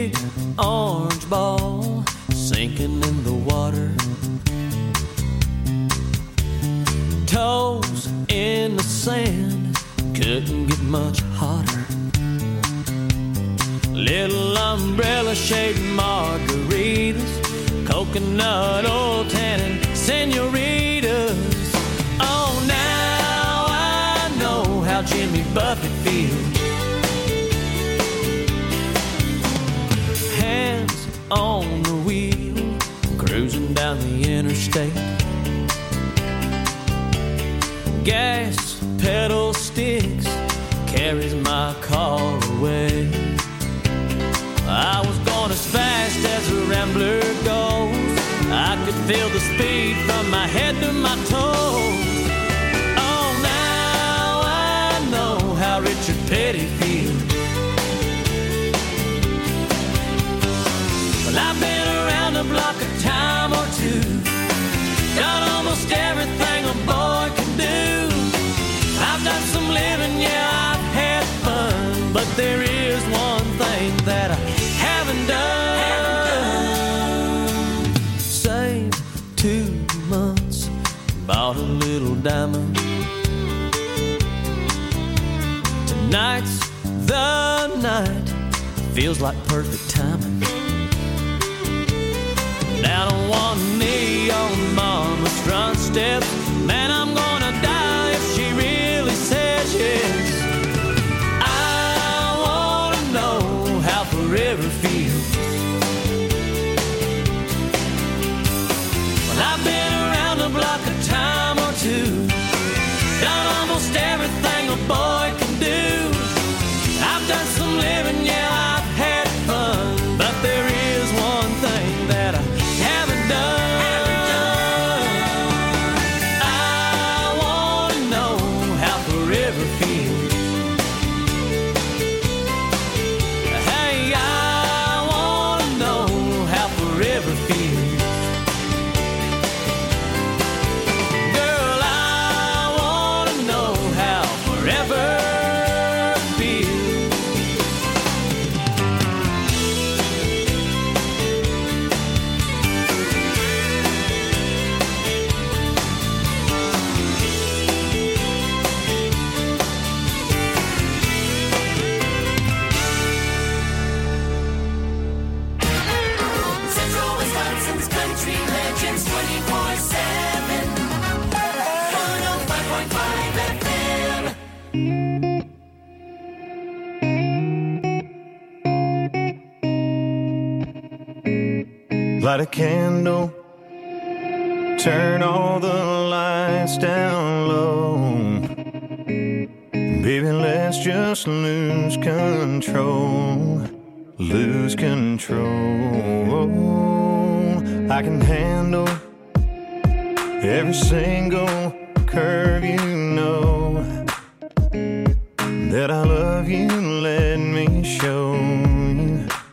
big orange ball sinking in the water. Toes in the sand, couldn't get much hotter. Little umbrella-shaped margaritas, coconut oil tannin senoritas. Oh, now I know how Jimmy Buffett feels. Hands on the wheel, cruising down the interstate. Gas pedal sticks, carries my car away. I was going as fast as a rambler goes. I could feel the speed from my head to my toes. Oh, now I know how Richard Petty feels. Well, I've been around the block a time or two, done almost everything a boy can do. I've done some living, yeah, I've had fun, but there is one thing that I haven't done. Saved 2 months, bought a little diamond. Tonight's the night, feels like perfect timing. Down on one knee on mama's front steps, man, I'm gonna die if she really says yes. I wanna know how forever feels. Well, I've been around the block a time or two, done almost everything a boy can do. I've done some living, yeah, I've had fun, but there is one thing that I haven't done. Light a candle, turn all the lights down low. Baby, let's just lose control. Lose control. I can handle every single curve, you know that I love you, let me show you.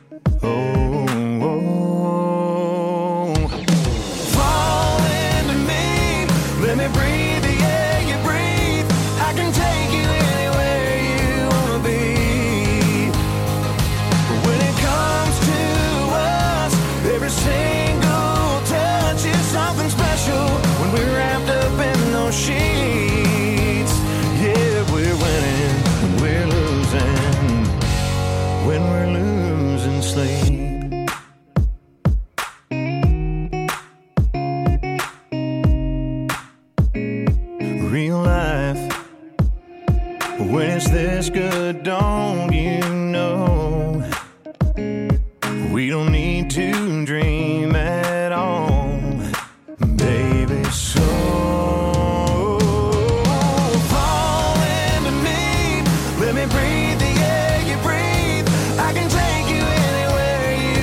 Sheets, yeah, we're winning, we're losing when we're losing sleep. Real life, when it's this good, don't you know? We don't need to dream at all, baby, so breathe the air you breathe. I can take you anywhere you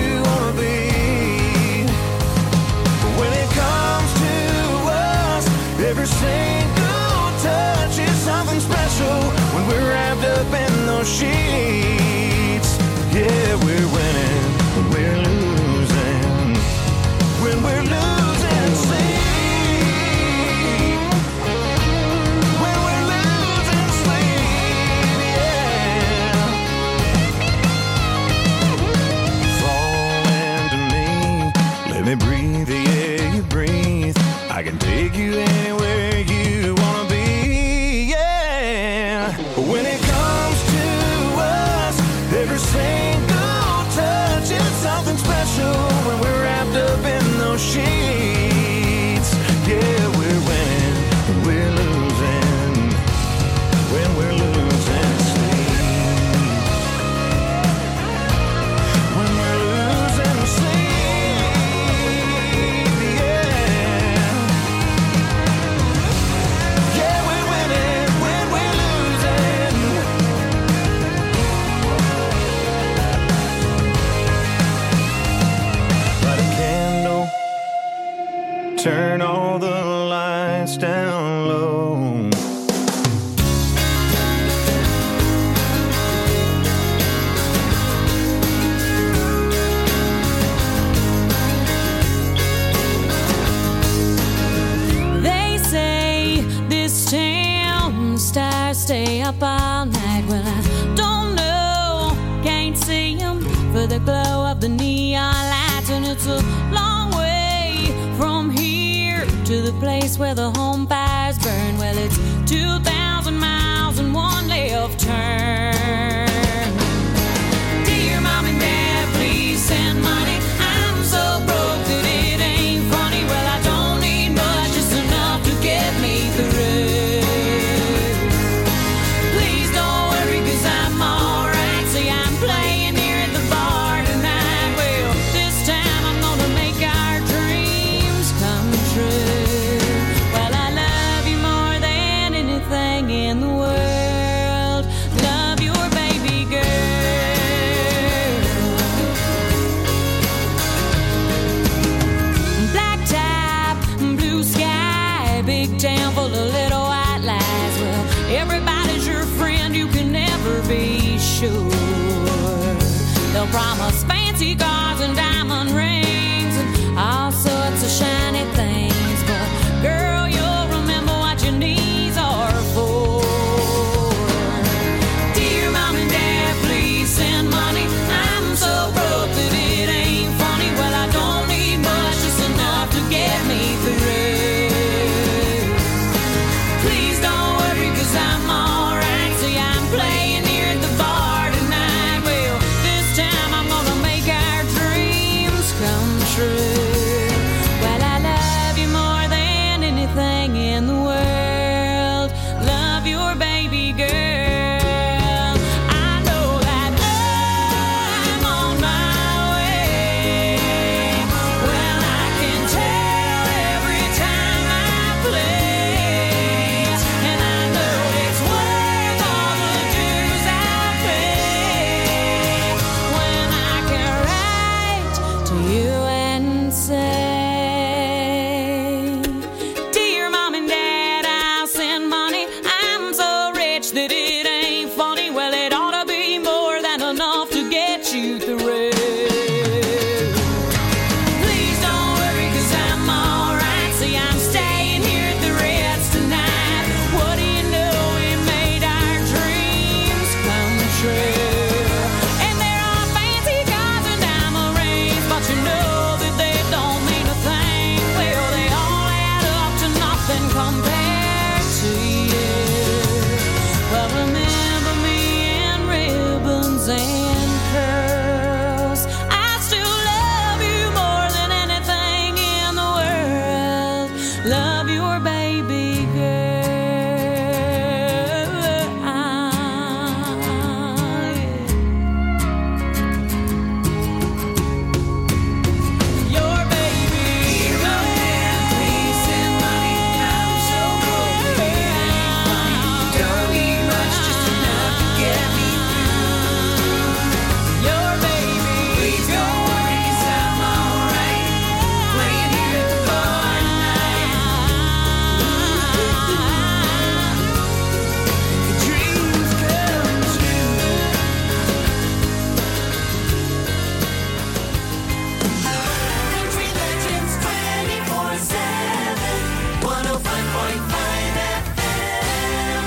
can't see them for the glow of the neon lights. And it's a long way from here to the place where the home fires burn. Well, it's 2,000 miles and one left turn. Dear Mom and Dad, please send money. I'm so broke that it ain't funny. Well, I don't need much, just enough to get me through. Please don't worry, 'cause I'm alright. See, I'm playing here at the bar tonight. Well, this time I'm gonna make our dreams come true. Well, I love you more than anything in the world. Love your baby girl. Black top, blue sky, big town full of little white lies. Well, everybody's your friend, you can never be sure. They'll promise fancy cars and diamond rings and all sorts of shiny things, but girl, you'll remember what your knees are for. Dear Mom and Dad, please send money. I'm so broke that it ain't funny. Well, I don't need much, just enough to get me through. Please don't worry, 'cause I'm alright. See, I'm playing here at the bar tonight. Well, this time I'm gonna make our dreams come true. Well, I love you more than anything in the world. Love your baby girl. I know that I'm on my way. Well, I can tell every time I play, and I know it's worth all the dues I pay. When I can write to you and say, Dear Mom and Dad, I'll send money. I'm so rich that it ain't funny. Well, it ought to be more than enough to get you through. Please don't worry, 'cause I'm alright. See, I'm staying here at the Ritz tonight. What do you know, we made our dreams come true. And there are fancy cars and diamond rings, but you know that they don't mean a thing. Well, they all add up to nothing compared to you. Well, remember me in ribbons and curls. I still love you more than anything in the world. Love your baby girl. Your baby girl. Please send money. I'm so broke that it ain't funny. Don't need much, just enough to get me through. Your baby. Please don't worry, 'cause I'm alright. Playing here at the bar tonight. The dreams come true. Country Legends 24/7, 105.5 FM.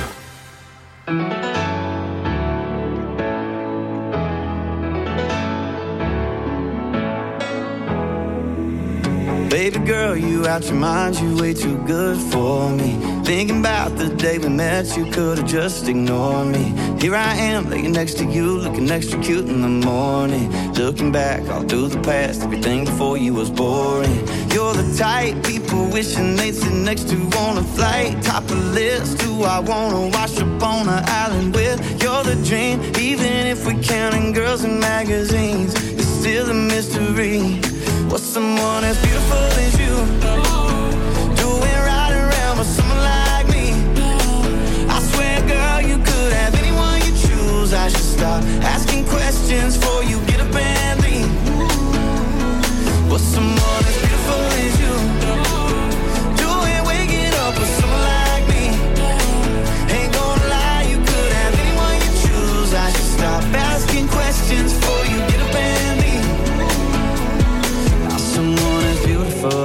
Baby girl, you out your mind, you way too good for me. Thinking about the day we met, you could've just ignored me. Here I am, laying next to you, looking extra cute in the morning. Looking back all through the past, everything before you was boring. You're the type people wishing they'd sit next to on a flight. Top of the list, who I wanna wash up on an island with. You're the dream, even if we're counting girls in magazines. It's still a mystery. What's someone as beautiful as you doing right around with someone like me? I swear, girl, you could have anyone you choose. I should stop asking questions before you get up and leave. What's someone as beautiful as you doing waking up with someone like me? Ain't gonna lie, you could have anyone you choose. I should stop asking questions before you get up and leave. Someone as beautiful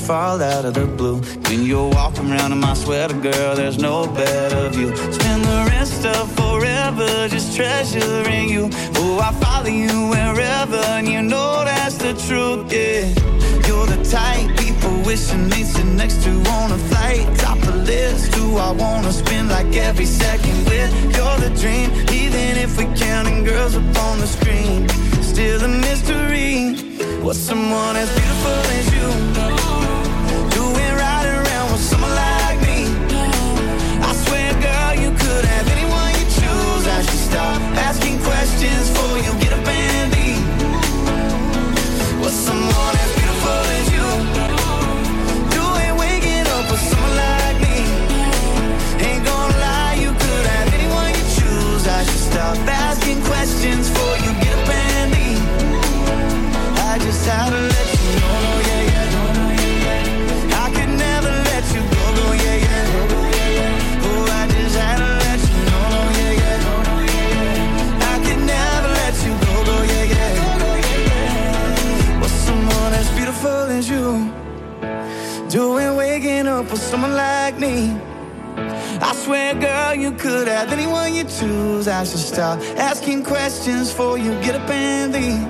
fall out of the blue. When you're walking around in my sweater, girl, there's no better view. Spend the rest of forever just treasuring you. Oh, I follow you wherever, and you know that's the truth, yeah. You're the type people wishing they'd sit next to on a flight. Top the list, who I wanna spend like every second with. You're the dream, even if we're counting girls up on the screen. Still a mystery, what's someone as beautiful as you doing right around with someone like me? I swear, girl, you could have anyone you choose. I should stop asking questions before you get up and leave. What's someone as beautiful as you doing waking up with someone like me? Ain't gonna lie, you could have anyone you choose. I should stop asking questions before you get up and leave. I just had to let you know, yeah, yeah. I could never let you go, yeah, yeah. Oh, I just had to let you know, yeah, yeah. I could never let you go, yeah, yeah. What's someone as beautiful as you doing waking up with someone like me? I swear, girl, you could have anyone you choose. I should stop asking questions before you get up and leave.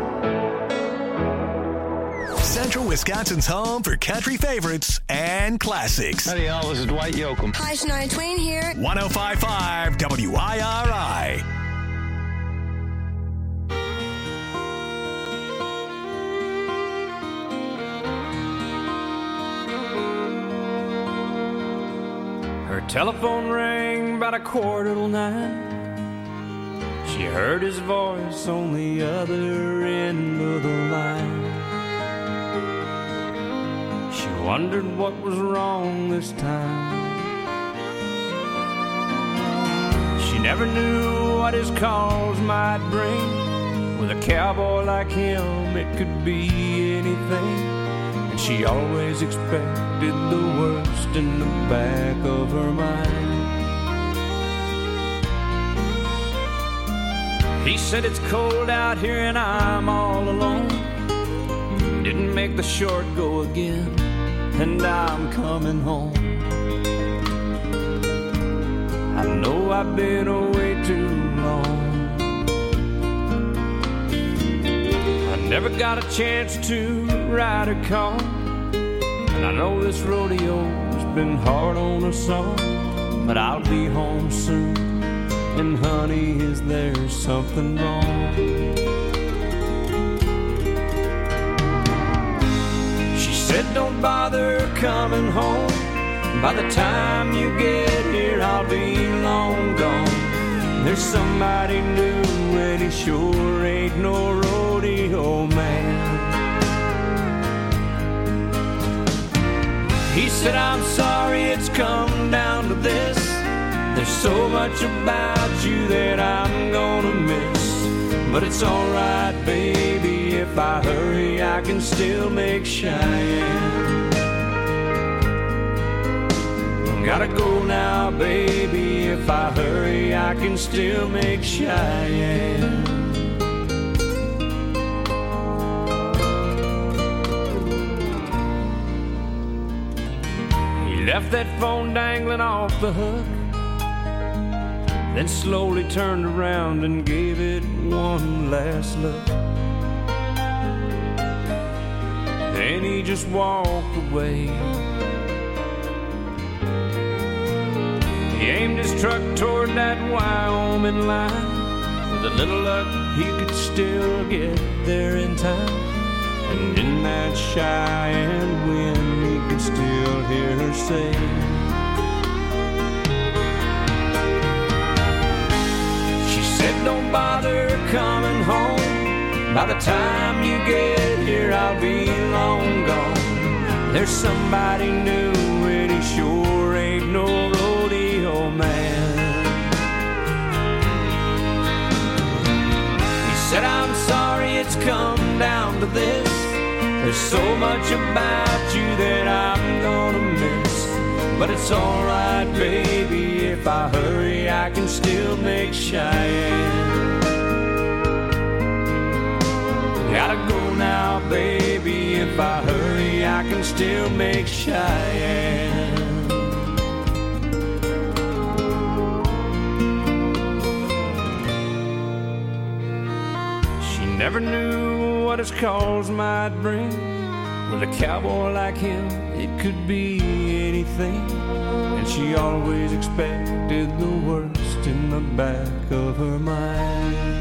Central Wisconsin's home for country favorites and classics. Howdy, y'all. This is Dwight Yoakam. Hi, Shania Twain here. 105.5 WIRI. Her telephone rang about 8:45. She heard his voice on the other end of the line. She wondered what was wrong this time. She never knew what his calls might bring. With a cowboy like him, it could be anything. And she always expected the worst in the back of her mind. He said it's cold out here and I'm all alone. Didn't make the short go again, and I'm coming home. I know I've been away too long. I never got a chance to ride a car, and I know this rodeo's been hard on us all. But I'll be home soon, and honey, is there something wrong? She said don't bother coming home. By the time you get here, I'll be long gone. There's somebody new, and he sure ain't no rodeo man. He said, I'm sorry it's come down to this. There's so much about you that I'm gonna miss. But it's alright, baby, if I hurry, I can still make Cheyenne. Gotta go now, baby, if I hurry, I can still make Cheyenne. He left that phone dangling off the hook, then slowly turned around and gave it one last look. Then he just walked away. He aimed his truck toward that Wyoming line. With a little luck, he could still get there in time. And in that Cheyenne wind, he could still hear her say, she said, don't bother coming home. By the time you get here, I'll be long gone. There's somebody new, and he sure ain't no rodeo man. He said, I'm sorry it's come down to this. There's so much about you that I'm gonna miss. But it's alright, baby, if I hurry, I can still make Cheyenne. Gotta go now, baby, if I hurry, I I can still make Cheyenne. She never knew what his calls might bring. With a cowboy like him, it could be anything. And she always expected the worst in the back of her mind.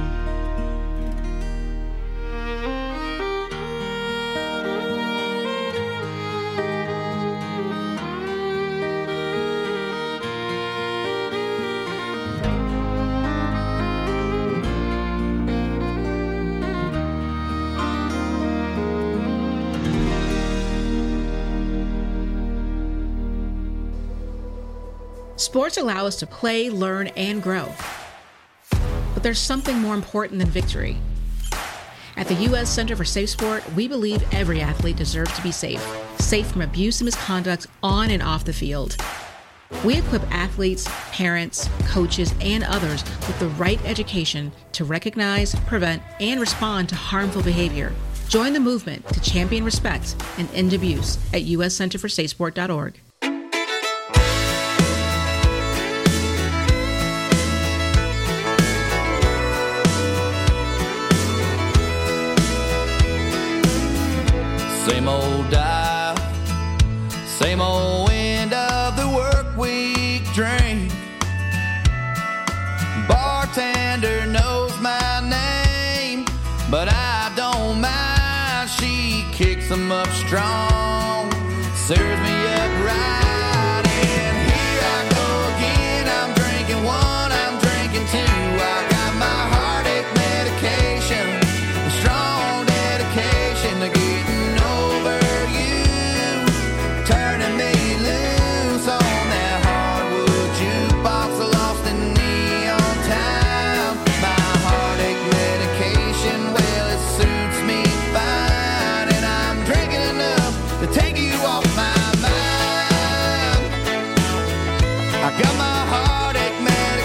Sports allow us to play, learn, and grow. But there's something more important than victory. At the U.S. Center for Safe Sport, we believe every athlete deserves to be safe. Safe from abuse and misconduct on and off the field. We equip athletes, parents, coaches, and others with the right education to recognize, prevent, and respond to harmful behavior. Join the movement to champion respect and end abuse at uscenterforsafesport.org. Same old dial, same old end of the work week drink. Bartender knows my name, but I don't mind. She kicks them up strong, serves me up right. And here I go again, I'm drinking one, I'm drinking two. I got my heartache medication, a strong dedication to getting turning me loose on that hardwood jukebox, lost in neon town. My heartache medication, well, it suits me fine, and I'm drinking enough to take you off my mind. I got my heartache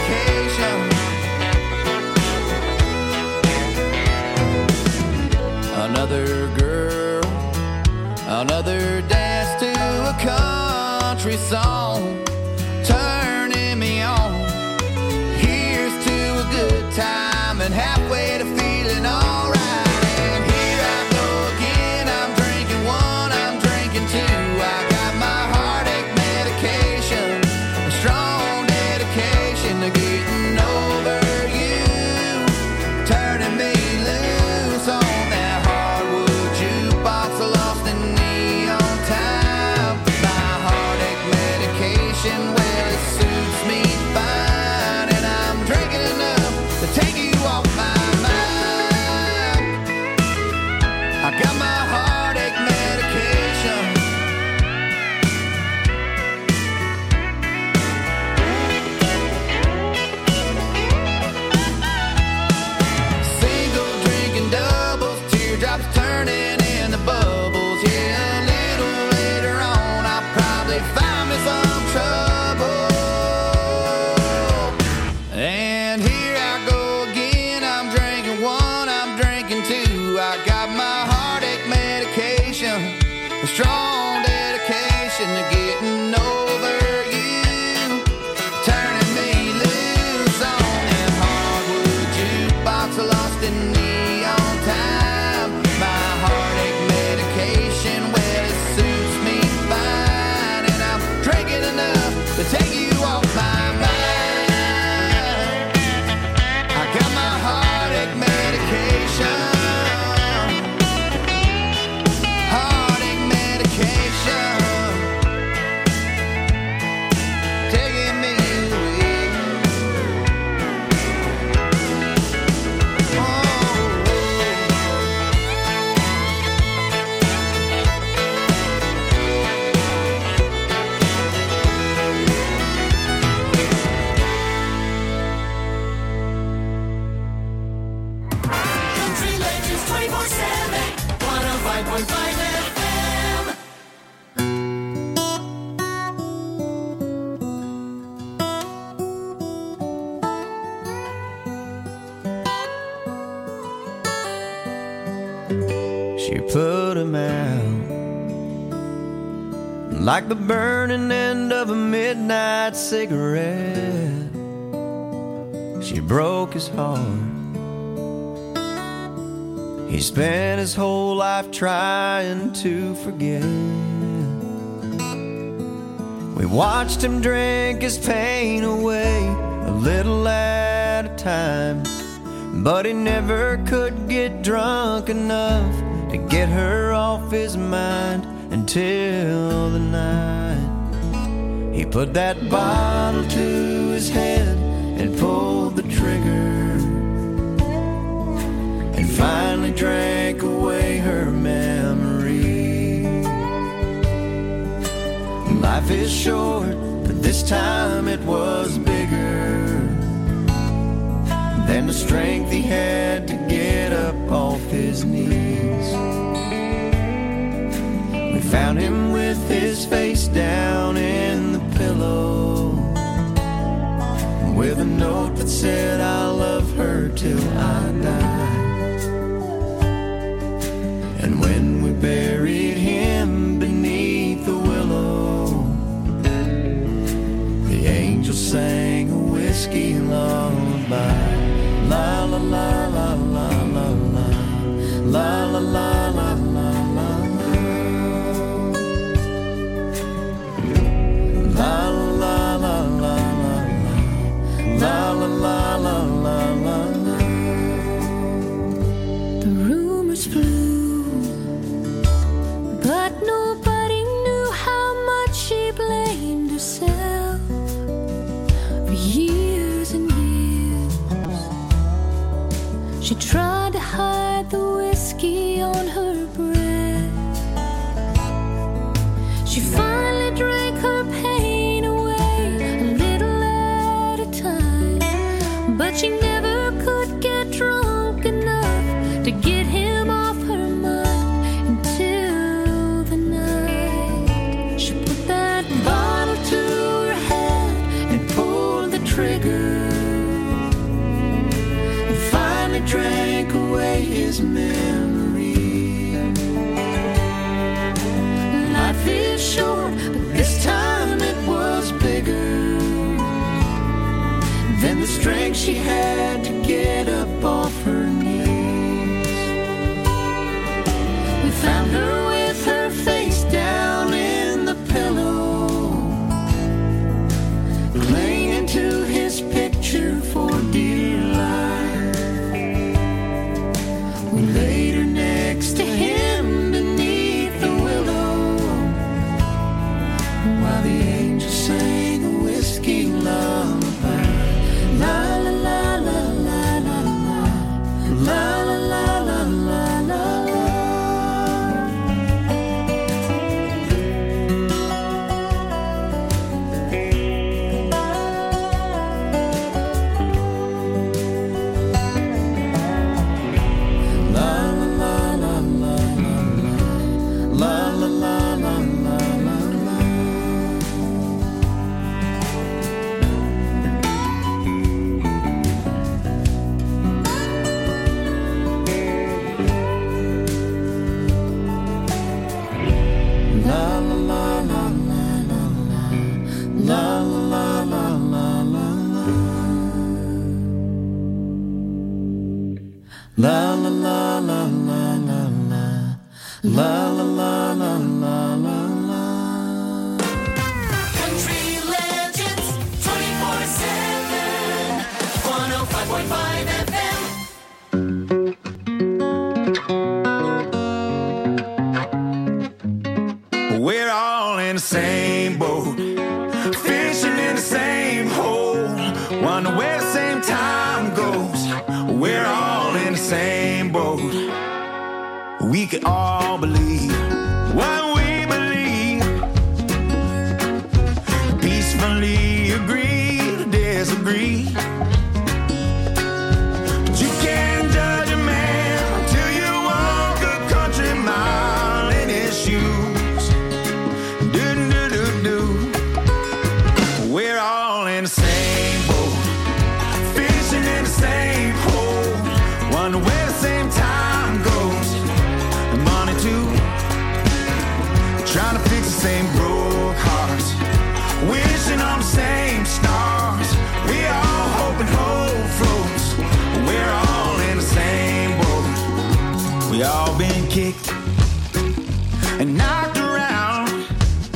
medication. Another girl, another dance to a country song, turning me on. Here's to a good time and halfway to feeling alright. And here I go again, I'm drinking one, I'm drinking two. I got my heartache medication, a strong dedication to getting over you, turning me loose on that hardwood jukebox, lost in neon time. My heartache medication, well, it suits me fine, and I'm drinking enough to take you off my mind. I got my heartache medication. Single drinking doubles, teardrops turning into bubbles. Yeah, a little later on, I'll probably find me some trouble. And here I go again, I'm drinking one, I'm drinking two. I got my heartache medication, a strong dedication to getting over you, turning me loose on that hardwood jukebox, lost in neon time. My heartache medication, well, it suits me fine, and I'm drinking enough to take you off my mind. I got my heartache medication, heartache medication, taking me away. Oh. Country Legends 24/7, 105.5 FM. She put him out like the burning end of a midnight cigarette. She broke his heart. He spent his whole life trying to forget. We watched him drink his pain away, a little at a time, but he never could get drunk enough to get her off his mind until the night he put that bottle to his head and pulled the trigger and finally drank away her memory. Life is short, but this time it was bigger than the strength he had to get up off his knees. We found him with his face down in the pillow, with a note that said, "I'll love her till I die." And when we buried him beneath the willow, the angel sang a whiskey lullaby. La la la la la la la, la la la la la la, la la la la la, la la la la la la. The rumors flew, but nobody knew how much she blamed herself for years and years. She tried to hide the whiskey on her breath. She finally drank her pain away, a little at a time, but she never could get drunk enough to get him off her mind until the night she put that bottle to her head and pulled the trigger and finally drank away his memory. Life is short, but this time it was bigger than the strength she had to get up off her knees. We found her with her face down in the pillow, clinging to his picture for dear life. We laid her next to him beneath the willow, while the angel sang a whiskey lullaby. La la la la la la la, la la la la la la. La la la la la la la, la la la la la la la. Country legends 24/7, 105.5 FM. We're all in the same boat, fishing in the same hole, wonder where the same time goes. We're all in the same boat. We can all believe what we believe, peacefully agree to disagree. But you can't judge a man till you walk a country mile in his shoes. Do do do do. We're all in the same boat, fishing in the same hole, wonder where the same time goes. Money too, trying to fix the same road. all been kicked and knocked around,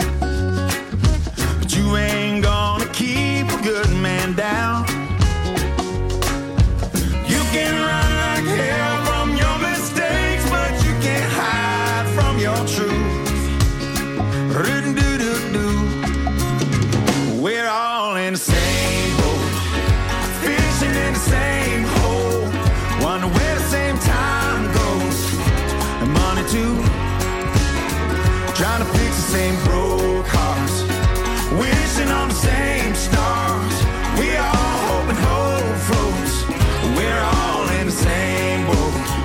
but you ain't gonna keep a good man down. You can run like hell from your mistakes, but you can't hide from your truth. We're all in the same boat, fishing in the same hole, wonder where the same time goes, and money too, trying to fix the same broke hearts, wishing on the same stars. We all hope and hope floats, we're all in the same boat.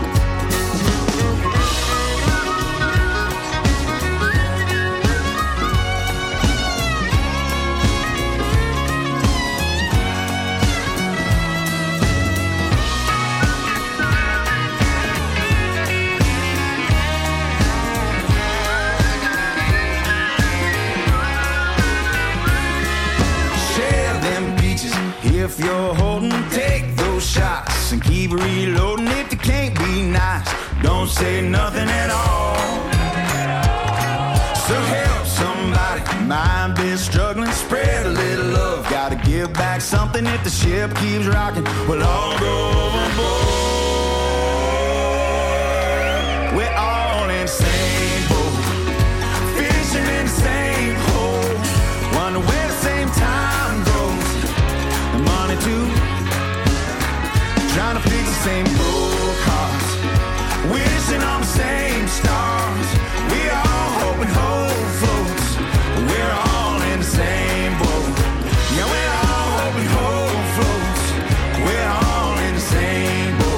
If you're holding, take those shots and keep reloading. If you can't be nice, don't say nothing at all. So help somebody, mind be struggling, spread a little love. Gotta give back something if the ship keeps rocking. We'll all go overboard. We're all in the same boat, fishing in the same hole, wonder where the same time goes. Money too, trying to fix the same broke hearts, wishing on the same stars. We all hope and hope floats, we're all in the same boat. Yeah, we're all hope and hope floats, we're all in the same boat.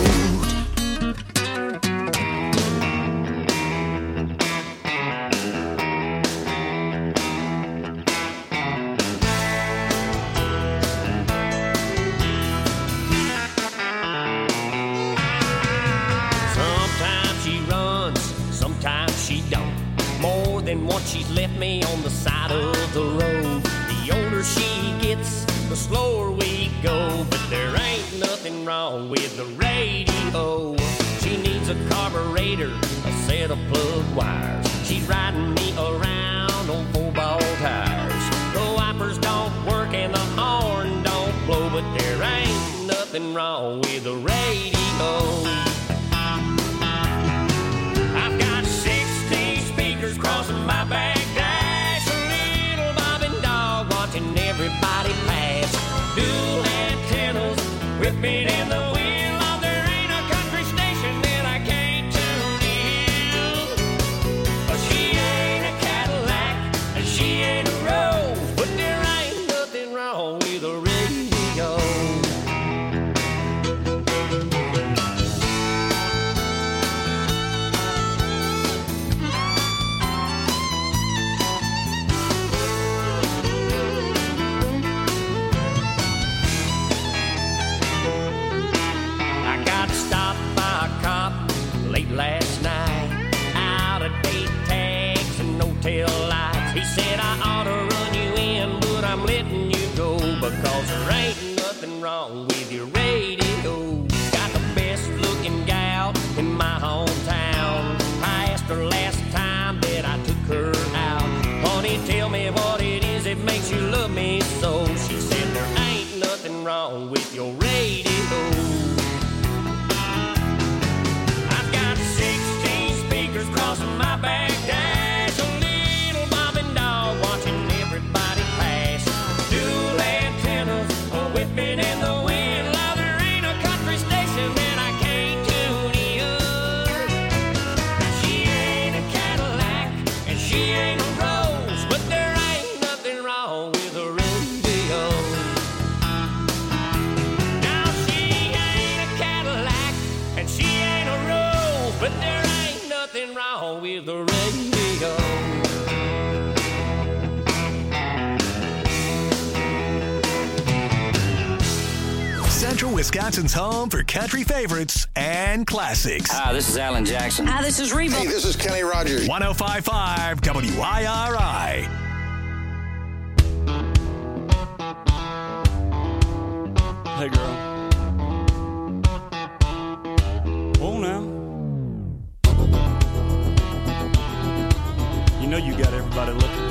And once she's left me on the side of the road. The older she gets, the slower we go. But there ain't nothing wrong with the radio. She needs a carburetor, a set of plug wires. She's riding me around on 4-ball tires. The wipers don't work and the horn don't blow. But there ain't nothing wrong with the radio. I've got 16 speakers crossing my back dash, a little bobbing dog watching everybody pass. Dual antennas whipping in the wind. Oh, there ain't a country station that I can't tune in. She ain't a Cadillac and she ain't a Rose, but there ain't nothing wrong with a radio. Last night, out of date tags and no tail lights. He said I ought to run you in, but I'm letting you go because there ain't nothing wrong with your radio. Got the best looking gal in my hometown. I asked her last time that I took her out, honey, tell me what it is that makes you love me so. She said there ain't nothing wrong with your radio. Crossing my back dash, a little bobbing dog watching everybody pass. Dual antennas whipping in the wind. Now there ain't a country station that I can't tune in. She ain't a Cadillac and she ain't a Rose, but there ain't nothing wrong with a radio. Now she ain't a Cadillac and she ain't a Rose, but there ain't nothing wrong with the radio. Central Wisconsin's home for country favorites and classics. Hi, this is Alan Jackson. Hi, this is Reba. Hey, this is Kenny Rogers. 105.5 WIRI. Hey, girl. Oh, now. got everybody looking.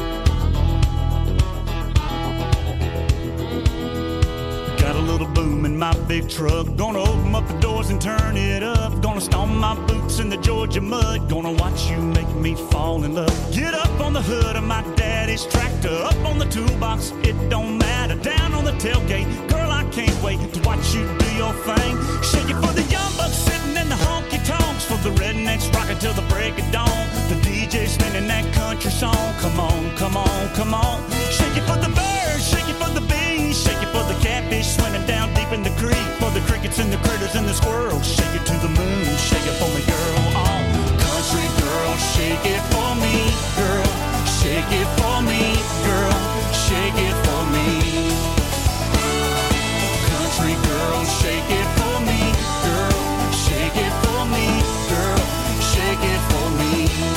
Got a little boom in my big truck. Gonna open up the doors and turn it up. Gonna stomp my boots in the Georgia mud. Gonna watch you make me fall in love. Get up on the hood of my daddy's tractor. Up on the toolbox, it don't matter. Down on the tailgate, girl, I can't wait to watch you do your thing. Shake it for the young bucks sitting in the honky-tonks. For the rednecks rocking till the break of dawn. The DJ spinning that country song. Come on, come on, come on. Shake it for the birds, shake it for the bees. Shake it for the catfish swimming down deep in the creek. For the crickets and the critters and the squirrels. Shake it to the moon, shake it for me, girl. Oh, country girl, shake it for me, girl. Shake it for me, girl. Shake it for me. Country girl, shake it for me, girl. Shake it for me, girl. Shake it for me.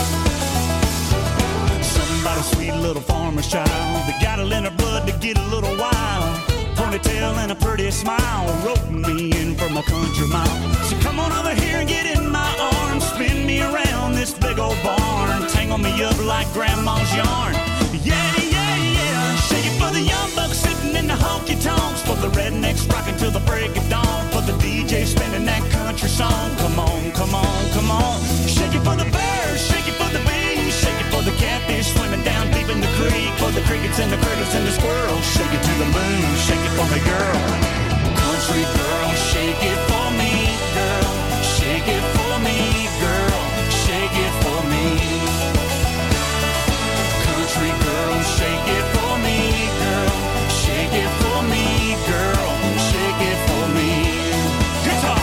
Somebody sweet little farmer's child. They got it in her blood to get a little wild. Ponytail and a pretty smile, roping me in from a country mile. So come on over here and get in my arms. Spin me around this big old barn. Tangle me up like grandma's yarn. Yeah, yeah, yeah. Shake it for the young bucks sitting in the honky-tonks. For the rednecks rocking till the break of dawn. For the DJ spinning that country song. Come on, come on, come on. Shake it for the birds, shake it for the bees. Shake it for the catfish swimming down deep in the creek. For the crickets and the critters and the squirrels. Shake it to the moon, shake it for me, girl. Country girl, shake it for me, girl. Shake it for me, girl. Shake it for me. Country girl, shake it for me, girl. Shake it for me, girl. Shake it for me. Guitar.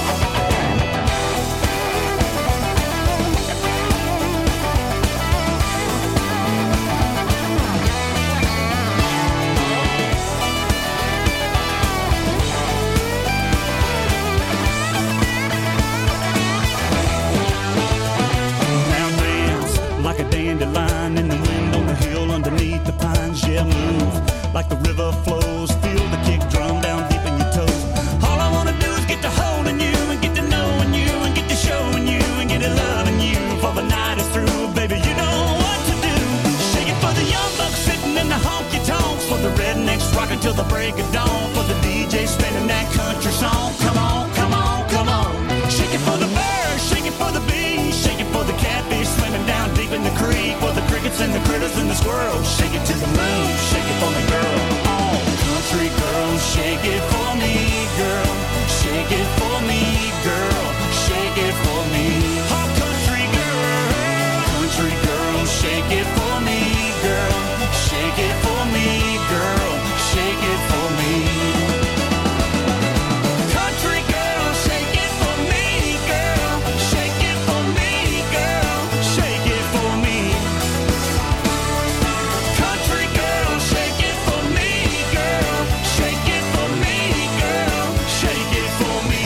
Like a dandelion in the wind on the hill underneath the pines. Yeah, move like the river flows. Feel the kick drum down deep in your toes. All I wanna do is get to holding you and get to knowing you and get to showing you and get to loving you. For the night is through, baby, you know what to do. Shake it for the young bucks sitting in the honky-tonks. For the rednecks rocking till the break of dawn. For the DJ spinning that country song. Come on, come on, come on. Shake it for the birds, shake it for the bees. Shake it for the catfish swimming down deep in the creek. For the crickets and the critters and the squirrels. Shake it to the moon, shake it for me, girl. Oh, country girl, shake it for me, girl. Shake it for me, girl. Shake it for me. Oh, country girl, shake it for me, girl. Shake it for me, girl. Shake it for me. Country girl, shake it for me, girl. Shake it for me, girl. Shake it for me. Country girl, shake it for me, girl. Shake it for me, girl. Shake it for me.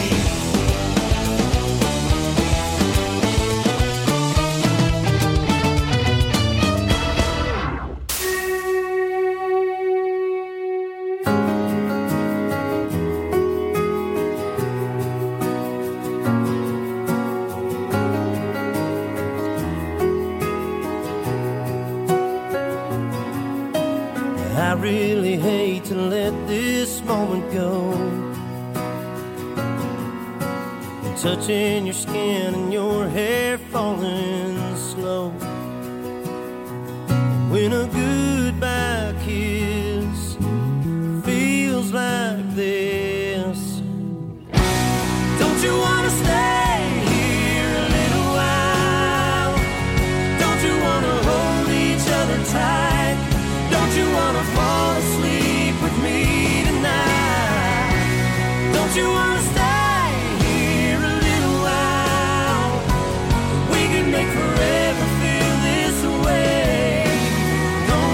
I really hate to let this moment go. Touching your skin and your hair falling slow. When a goodbye kiss feels like this. Don't you wanna stay here a little while? Don't you wanna hold each other tight? Don't you wanna fall asleep with me tonight? Don't you wanna stay here a little while? We can make forever feel this way. Don't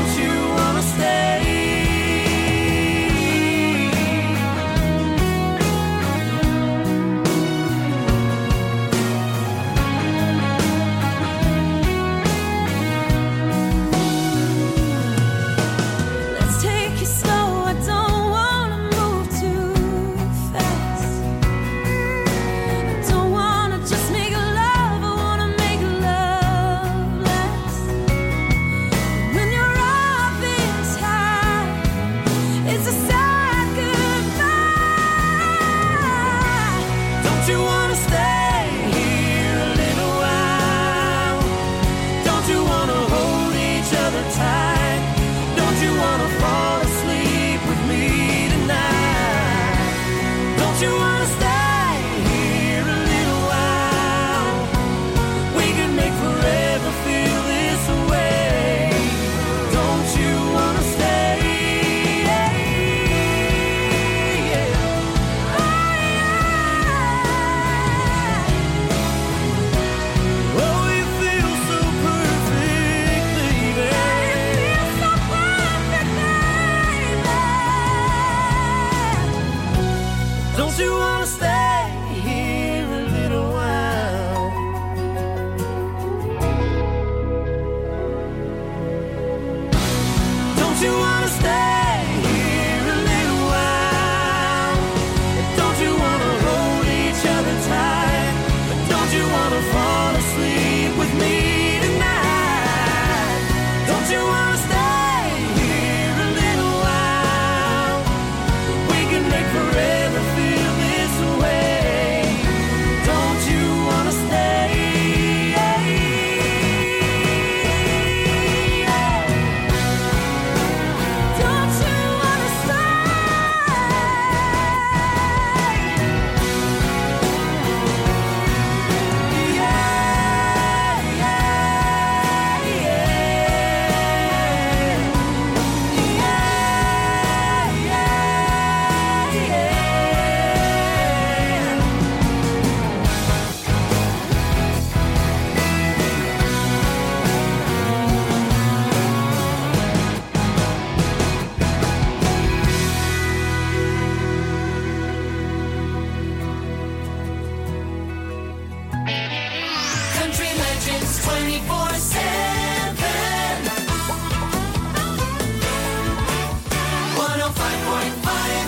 105.5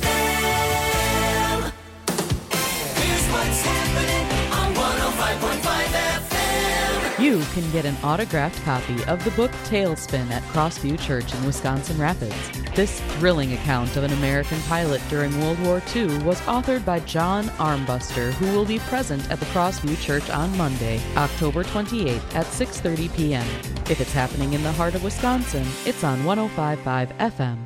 FM. Here's what's happening on 105.5 FM. You can get an autographed copy of the book Tailspin at Crossview Church in Wisconsin Rapids. This thrilling account of an American pilot during World War II was authored by John Armbuster, who will be present at the Crossview Church on Monday, October 28th at 6:30 p.m. If it's happening in the heart of Wisconsin, it's on 105.5 FM.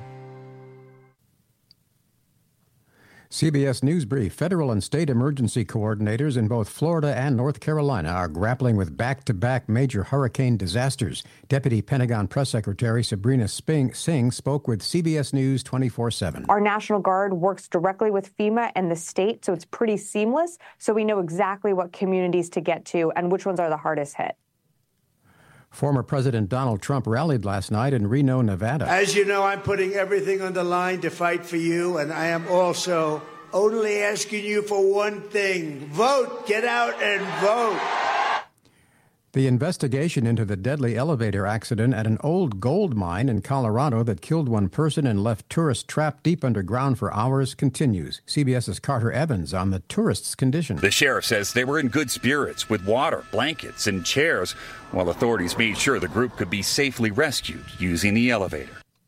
CBS News Brief. Federal and state emergency coordinators in both Florida and North Carolina are grappling with back-to-back major hurricane disasters. Deputy Pentagon Press Secretary Sabrina Singh spoke with CBS News 24/7. Our National Guard works directly with FEMA and the state, so it's pretty seamless. So we know exactly what communities to get to and which ones are the hardest hit. Former President Donald Trump rallied last night in Reno, Nevada. As you know, I'm putting everything on the line to fight for you, and I am also only asking you for one thing. Vote. Get out and vote. The investigation into the deadly elevator accident at an old gold mine in Colorado that killed one person and left tourists trapped deep underground for hours continues. CBS's Carter Evans on the tourists' condition. The sheriff says they were in good spirits with water, blankets, and chairs, while authorities made sure the group could be safely rescued using the elevator.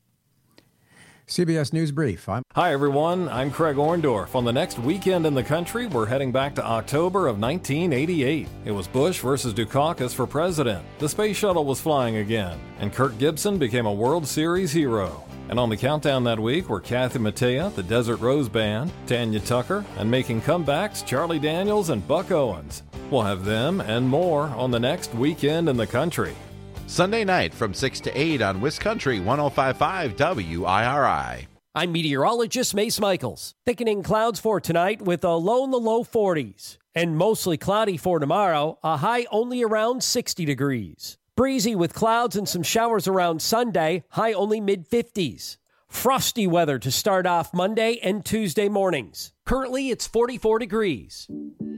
CBS News Brief. Hi, everyone. I'm Craig Orndorff. On the next weekend in the country, we're heading back to October of 1988. It was Bush versus Dukakis for president. The space shuttle was flying again, and Kirk Gibson became a World Series hero. And on the countdown that week were Kathy Mattea, the Desert Rose Band, Tanya Tucker, and making comebacks, Charlie Daniels and Buck Owens. We'll have them and more on the next weekend in the country. Sunday night from 6 to 8 on WisCountry 105.5 WIRI. I'm meteorologist Mace Michaels. Thickening clouds for tonight with a low in the low 40s. And mostly cloudy for tomorrow, a high only around 60 degrees. Breezy with clouds and some showers around Sunday, high only mid-50s. Frosty weather to start off Monday and Tuesday mornings. Currently, it's 44 degrees.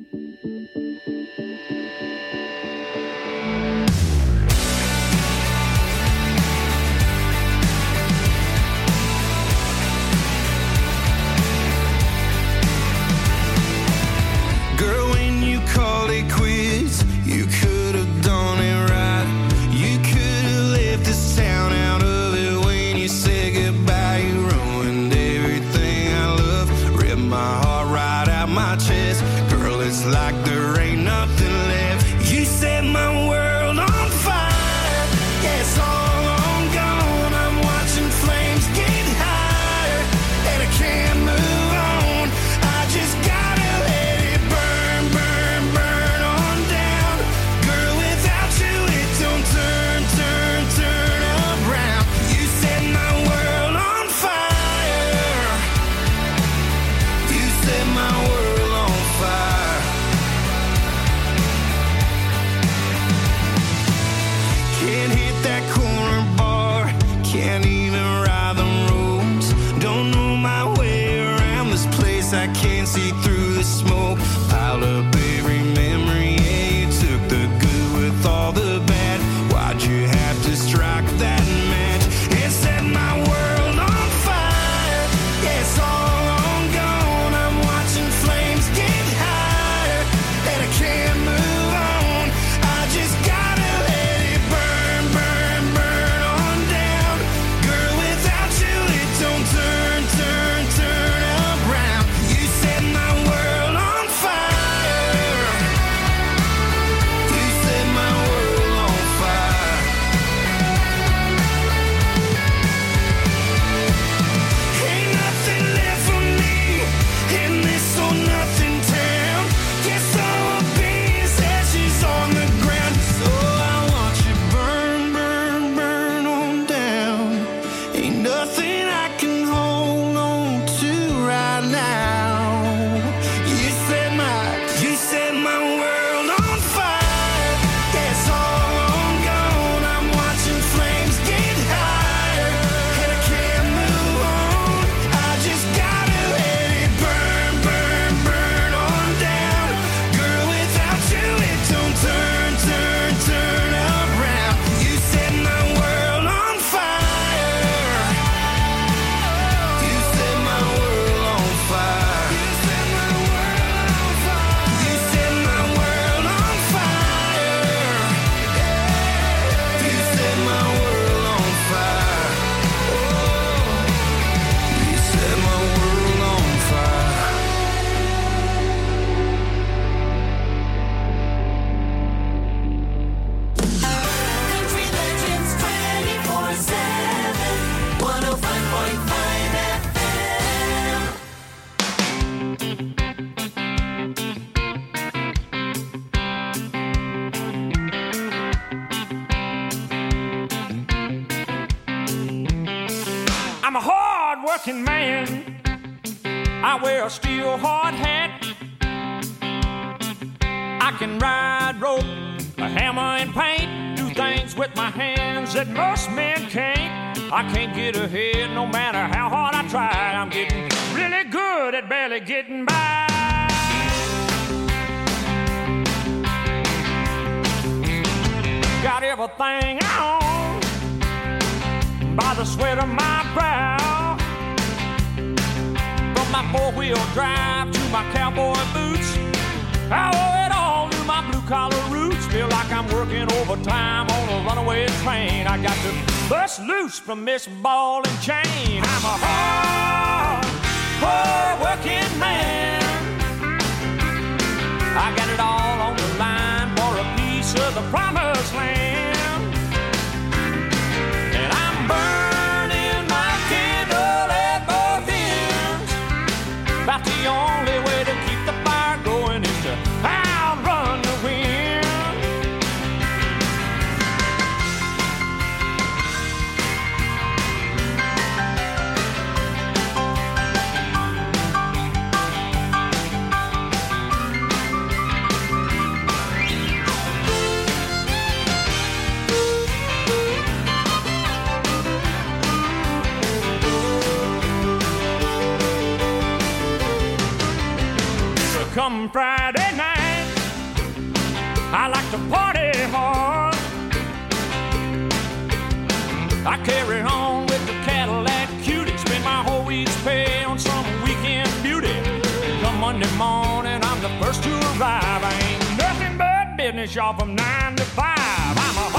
Girl, when you called it quits, you could have done it right. You could have left this town out of it when you said goodbye. You ruined everything I love, ripped my heart right out my chest. Girl, it's like I'm a hard-working man. I wear a steel hard hat. I can ride rope, a hammer and paint, do things with my hands that most men can't. I can't get ahead no matter how hard I try. I'm getting really good at barely getting by. Got everything I own by the sweat of my brow. From my four-wheel drive to my cowboy boots, I owe it all to my blue-collar roots. Feel like I'm working overtime on a runaway train. I got to bust loose from this ball and chain. I'm a hard-working man. I got it all on the line for a piece of the promised land. And I'm burning my candle at both ends. About the only way to keep the fire going is to outrun the wind. Come Friday night, I like to party hard. I carry on with the Cadillac Cutie, spend my whole week's pay on some weekend beauty. Come Monday morning, I'm the first to arrive. I ain't nothing but business, y'all, from 9 to 5. I'm a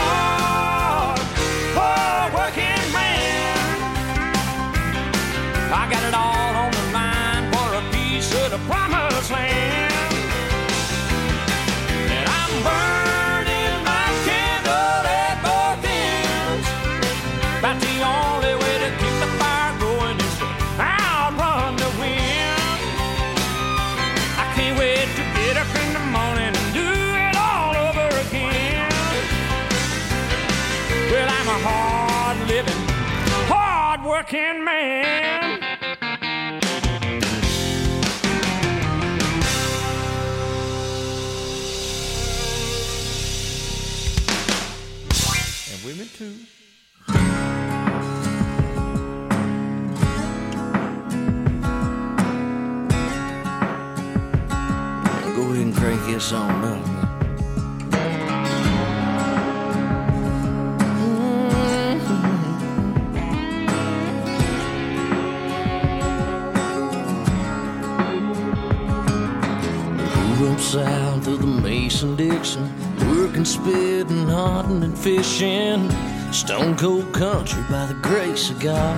hard-working man. I got it all on the line for a piece of the promised land. And I'm burning my candle at both ends. About the only way to keep the fire going is to outrun the wind. I can't wait to get up in the morning and do it all over again. Well, I'm a hard-living, hard-working man. Women too. Go ahead and crank this on up. Grew up south of the Mason-Dixon, working, spitting, hunting, and fishing. Stone cold country by the grace of God.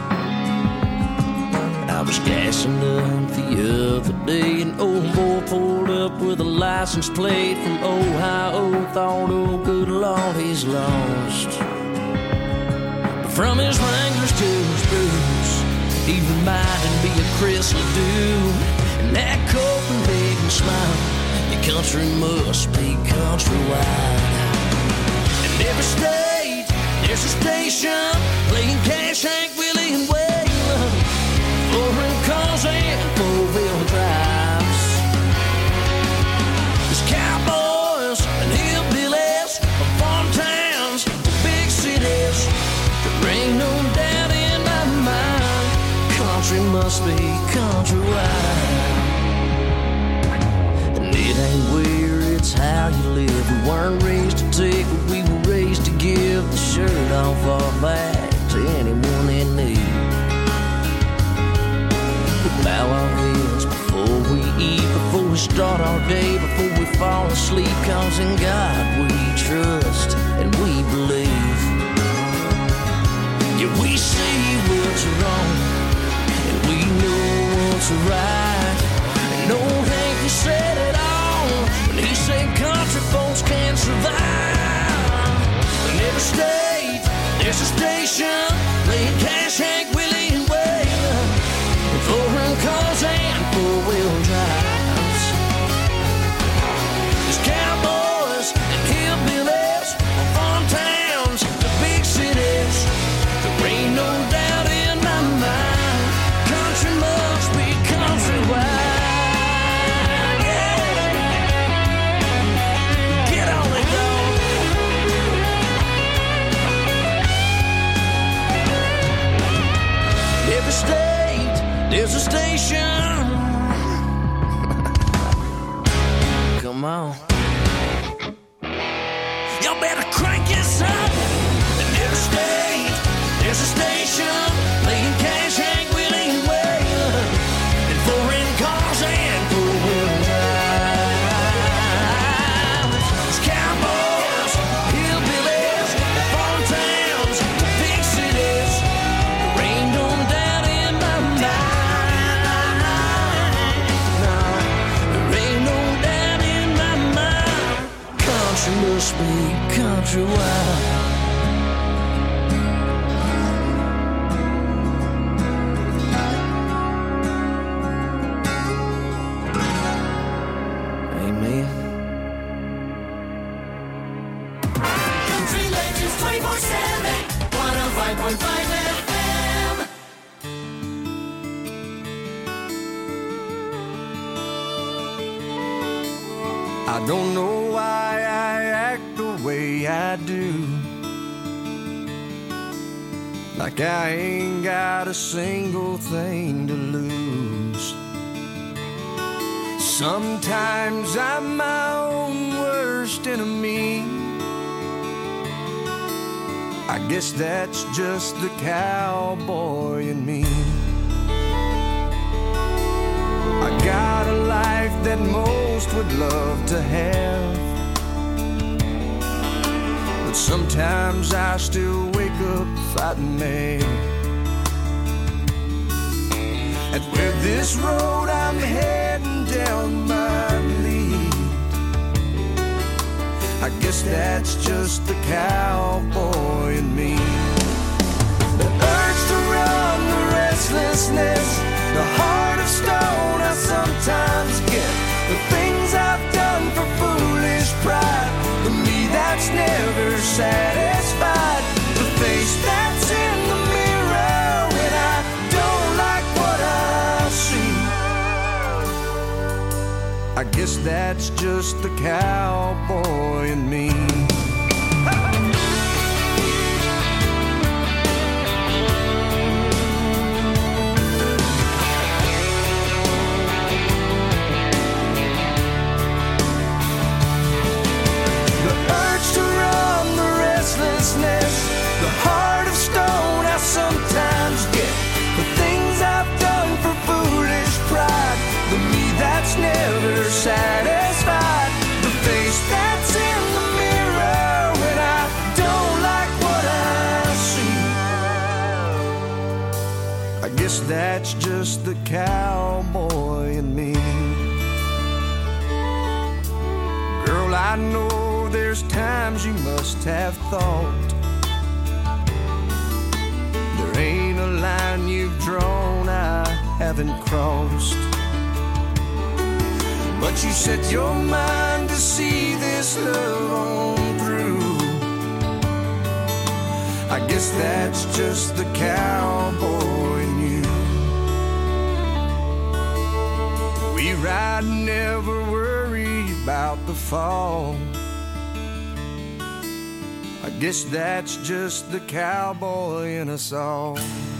I was gassing up the other day, an old boy pulled up with a license plate from Ohio. Thought, oh good Lord, he's lost. But from his Wranglers to his boots, he reminded me of Chris Ledoux. And that Copenhagen smile, your country must be countrywide. In every state, there's a station playing Cash, Hank, Willie, and Waylon, flooring cars and four-wheel drives. There's cowboys and hillbillies, farm towns, big cities. There ain't no doubt in my mind, country must be countrywide. It ain't where, it's how you live. We weren't raised to take, but we were raised to give the shirt off our back to anyone in need. We bow our heads before we eat, before we start our day, before we fall asleep, 'cause in God we trust and we believe. Yeah, we see what's wrong and we know what's right. And old Hank, he said it all when he said country folks can't survive. In every state, there's a station playing Cash, Hank, Willie, and Waylon, and flooring cars and four-wheel drives. There's cowboys and hillbillies, farm towns, the big cities. There ain't no doubt in my Y'all better crank this up. The interstate, there's a station, laying cash, Hank Willie and Waylon, and foreign cars and four-wheel drives. It's cowboys, hillbillies, farm towns, big cities. There ain't no doubt in my mind. No, there ain't no doubt in my mind. Country must be countrywide. Country Legends 24/7, 105.5 FM. I don't know why I act the way I do. Like I ain't got a single thing to lose. Sometimes I'm my own worst enemy. I guess that's just the cowboy in me. I got a life that most would love to have, but sometimes I still wake up fighting mad. And where this road I'm heading down might lead, I guess that's just the cowboy in me. The urge to run, the restlessness, the heart of stone I sometimes get. The things I've done for foolish pride, for me that's never satisfied. The face that's in the mirror when I don't like what I see, I guess that's just the cowboy in me. The heart of stone I sometimes get. The things I've done for foolish pride, for me that's never satisfied. The face that's in the mirror when I don't like what I see, I guess that's just the cowboy in me. Girl, I know there's times you must have thought there ain't a line you've drawn I haven't crossed, but you set your mind to see this love on through. I guess that's just the cowboy in you. We ride, never worry about the fall. I guess that's just the cowboy in us all.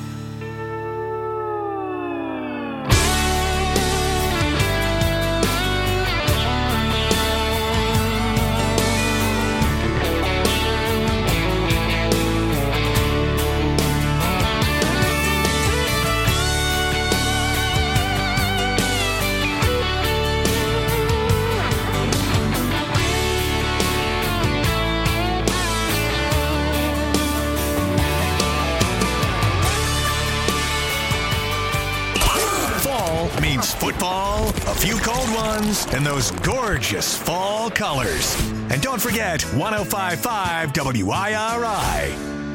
Football, a few cold ones, and those gorgeous fall colors. And don't forget 105.5 WIRI.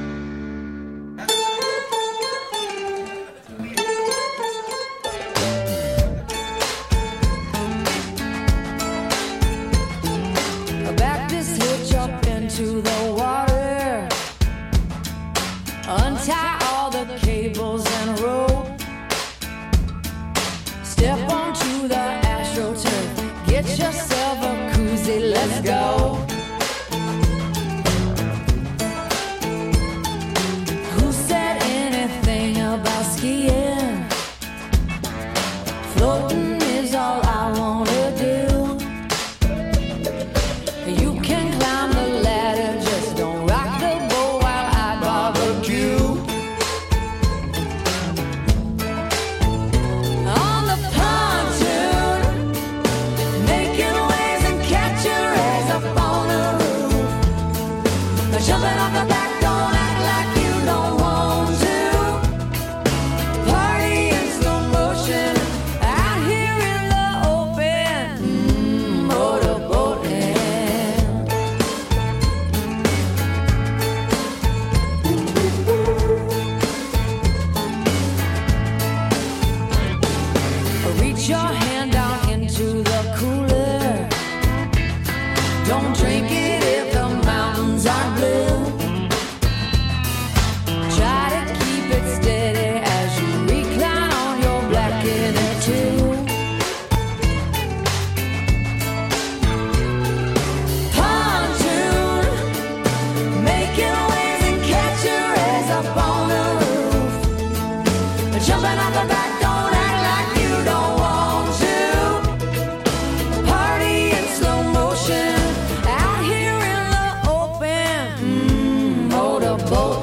Back this hitch up into the water, untie all the cables and rope. Step onto the AstroTurf, get yourself a koozie, let's go. make it if the mountains are blue. Try to keep it steady as you recline on your blanket or two. Pontoon, making waves and catch your rays up on the roof. Jumping off the back, don't act like you don't want to. Party in slow motion, out here in the open, motorboating.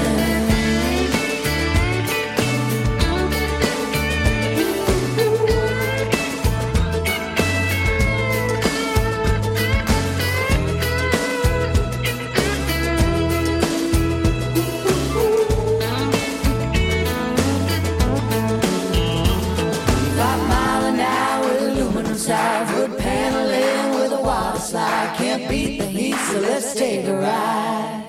Wood paneling with a water slide. Can't beat the heat, so let's take a ride.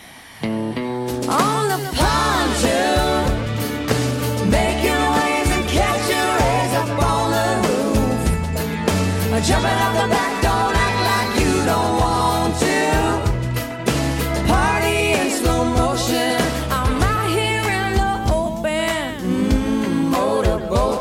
On the pontoon, making waves and catching rays up on the roof. Jumping off the back, don't act like you don't want to. Party in slow motion, I'm out here in the open, motorboating.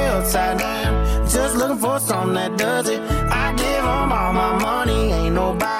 That does it. I give them all my money, ain't nobody